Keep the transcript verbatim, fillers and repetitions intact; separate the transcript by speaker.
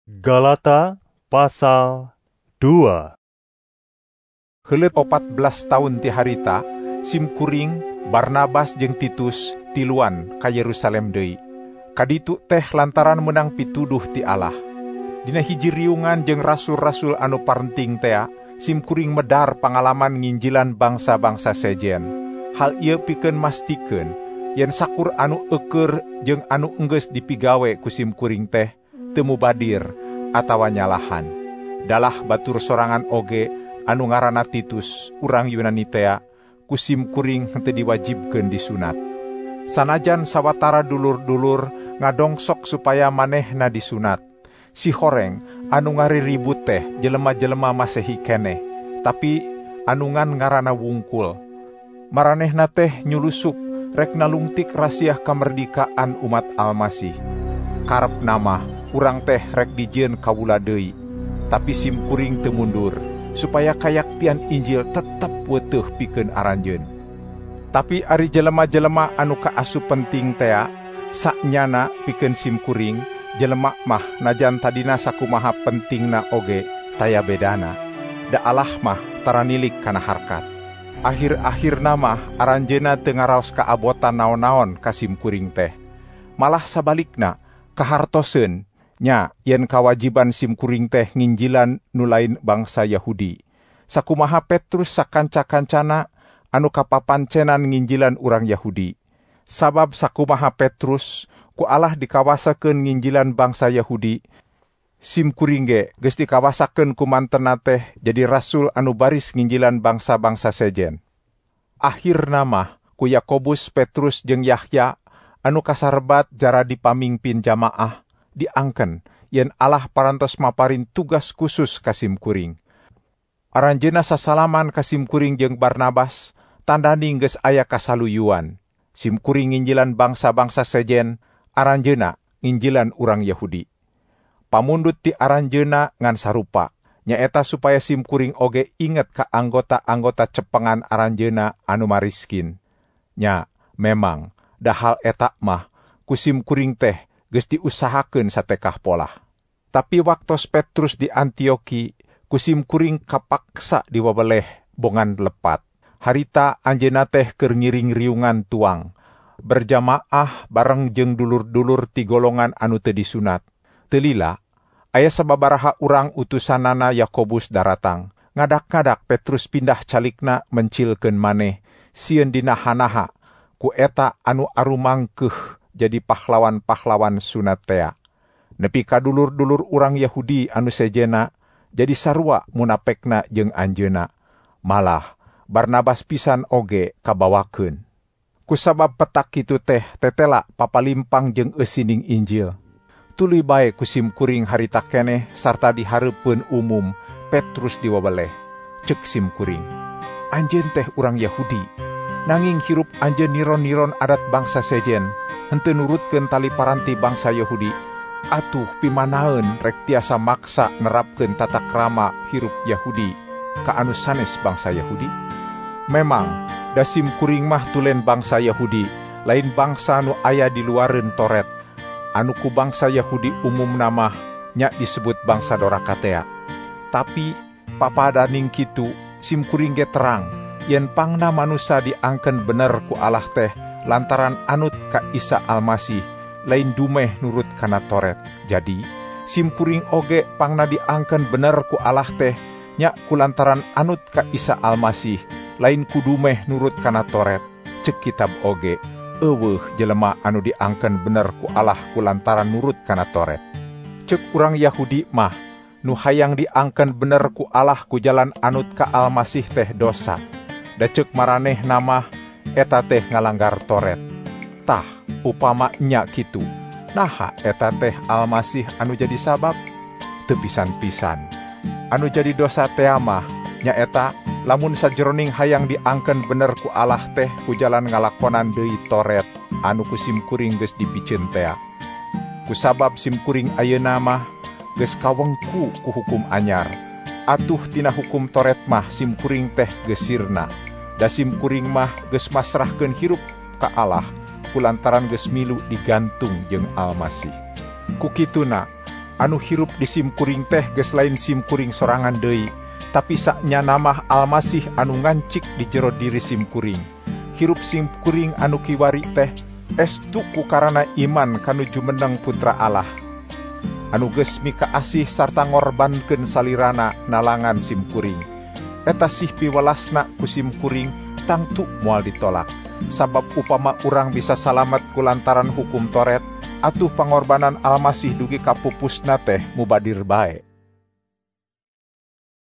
Speaker 1: Galata pasal dua.
Speaker 2: Heuleut opat belas tahun ti harita, simkuring Barnabas jeung Titus tiluan ka Yerusalem deui. Kaditu teh lantaran menang pituduh ti Allah. Dina hiji riungan jeung rasul-rasul anu parenting tea, simkuring medar pangalaman nginjilan bangsa-bangsa sejen. Hal ieu pikeun mastikeun yen sakur anu eukeur jeung anu enggeus dipigawe ku simkuring teh teu mubadir atawa nyalahan. Dalah batur sorangan oge anu ngaranna Titus, urang Yunani tea, ku simkuring henteu diwajibkeun disunat. Sanajan sawatara dulur-dulur ngadongsok supaya manehna disunat. Si horeng anu ngariribut teh jelema-jelema Masehi keneh, tapi anungan ngaranna wungkul. Maranehna teh nyulusup rek nalungtik rasiah kamerdikaan umat Almasih. Karep nama urang teh rek dijieun kawula deui, tapi simkuring teu mundur supaya kayaktian Injil tetep weuteuh pikeun aranjeun. Tapi ari jelema-jelema anu kaasup penting tea saknyana pikeun simkuring, jelema mah najan tadina sakumaha pentingna oge taya bedana. Da Allah mah taranilik kana harkat. Akhir-akhirna mah aranjeunna teu ngaraos kaabotan naon-naon ka simkuring teh. Malah sabalikna kahartoseun nya yen kawajiban simkuring teh nginjilan nu lain bangsa Yahudi. Sakumaha Petrus sakanca-kancana anu kapapancenan nginjilan urang Yahudi. Sabab sakumaha Petrus ku Allah dikawasakeun nginjilan bangsa Yahudi, simkuring ge geus dikawasakeun ku mantenna teh jadi rasul anu baris nginjilan bangsa-bangsa sejen. Akhirna mah ku Yakobus, Petrus jeung Yahya anu kasarebat jara dipamingpin jamaah diangken yen Allah parantos maparin tugas khusus ka simkuring. Aranjeunna sasalaman ka simkuring jeung Barnabas, tandani geus aya kasaluyuan. Simkuring nginjilan bangsa-bangsa sejen, aranjeunna nginjilan urang Yahudi. Pamundut ti aranjeunna ngan sarupa, nyaeta supaya simkuring oge inget ka anggota-anggota cepengan aranjeunna anu mariskin. Nya, memang da hal eta mah ku simkuring teh geus diusahakeun satekah polah. Tapi waktos Petrus di Antioki, ku simkuring kapaksa diwabeleh bongan lepat. Harita anjeunna teh keur ngiring riungan tuang, berjamaah bareng jeung dulur-dulur ti golongan anu teu disunat. Teu lila, aya sababaraha urang utusanana Yakobus daratang. Ngadak-ngadak Petrus pindah calikna mencilkeun maneh, sieun dina hanaha, ku eta anu arumangkeuh jadi pahlawan-pahlawan sunat tea. Nepi ka dulur-dulur urang Yahudi anu sejena, jadi sarua munapekna jeung anjeunna. Malah Barnabas pisan oge kabawakeun. Kusabab petak kitu teh tetela papalimpang jeung eusining Injil. Tuluy bae ku simkuring harita keneh sarta dihareupeun umum Petrus diwabeleh. Ceuk simkuring, anjeun teh urang Yahudi, nanging hirup anjeun niron-niron adat bangsa sejen, henteu nurutkeun tali paranti bangsa Yahudi. Atuh pimanaeun rek tiasa maksa nerapkeun tata krama hirup Yahudi ka anu sanes bangsa Yahudi? Memang da simkuring mah tulen bangsa Yahudi, lain bangsa anu aya di luareun Toret. Anu ku bangsa Yahudi umumna mah nya disebut bangsa doraka tea. Tapi papadaning kitu simkuring ge terang yen pangna manusia diangken bener ku Allah teh lantaran anut ka Isa Almasih, lain dumeh nurut kana Toret. Jadi simkuring oge pangna diangken bener ku Allah teh nya ku lantaran anut ka Isa Almasih, lain ku dumeh nurut kana Toret. Ceuk kitab oge, eueuh jelema anu diangken bener ku Allah ku lantaran nurut kana Toret. Ceuk urang Yahudi mah nu hayang diangken bener ku Allah ku jalan anut ka Almasih teh dosa. Da ceuk maranehna mah eta teh ngalanggar Toret. Tah, upama nya kitu, naha eta teh Almasih anu jadi sabab? Teu pisan-pisan. Anu jadi dosa teh mah nyaeta lamun sajroning hayang diangken bener ku Allah teh ku jalan ngalakonan deui Toret anu ku simkuring geus dipikeun tea. Kusabab simkuring ayeuna mah geus kawengku ku hukum anyar. Atuh tina hukum Toret mah simkuring teh geus sirna. Da simkuring mah geus masrahkeun hirup ka Allah kulantaran geus milu digantung jeung Almasih. Kukituna anu hirup di simkuring teh geus lain simkuring sorangan deui, tapi saknya namah Almasih anu ngancik di jero diri simkuring. Hirup simkuring anu kiwari teh estu ku karana iman kanu jumeneng Putra Allah, anu geus mikaasih sarta ngorbankeun salirana nalangan simkuring. Eta sih piwelasna ku simkuring tangtu moal ditolak. Sabab upama urang bisa salamet kulantaran hukum Toret, atuh pangorbanan Almasih dugi kapupusna teh mubadir bae.